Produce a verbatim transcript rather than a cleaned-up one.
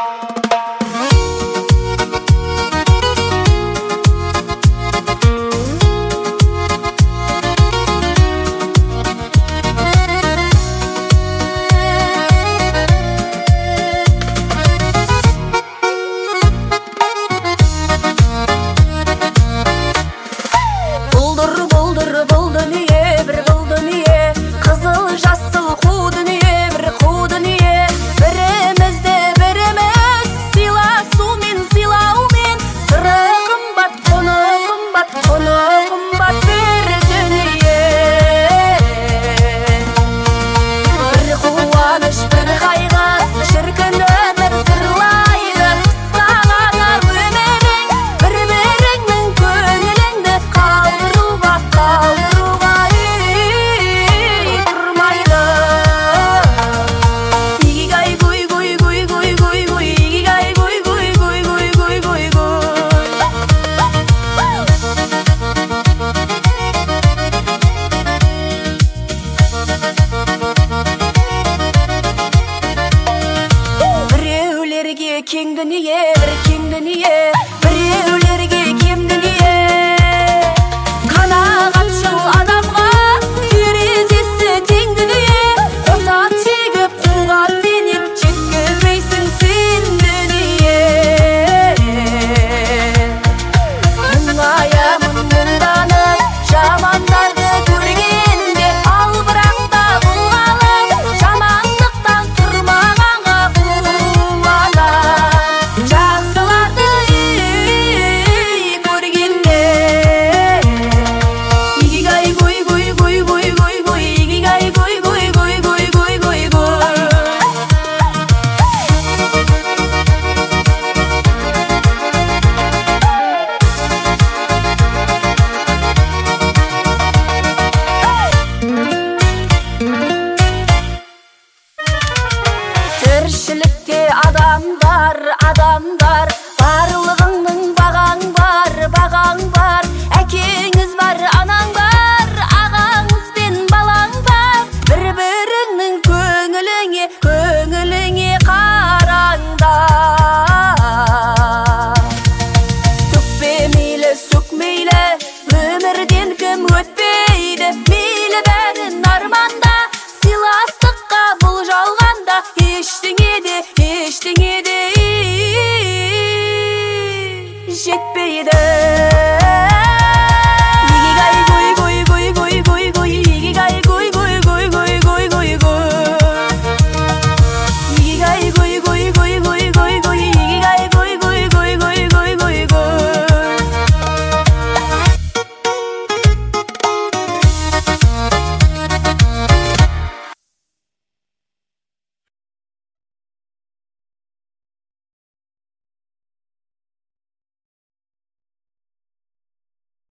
Keng dünya, bir keng dünya, bireulерге kем dünya. Kanagатчыл адамга терезесі тең dünya. Косат чегіп, кулган менен жеткізбейсің сен dünya. Мұңаямын мұңданып, жамандарды көргенде, ал бірақ та бұлғалып, жамандықтан тұрмағанға қуанам. Жақсыларды көргенде, игигай гой гой гой гой гой гой, игигай гой гой гой гой гой гой гой. Тіршілікте адамдар, адамдар, барлығыңның бағаң бар, бағаң бар, әкеңіз бар, анаң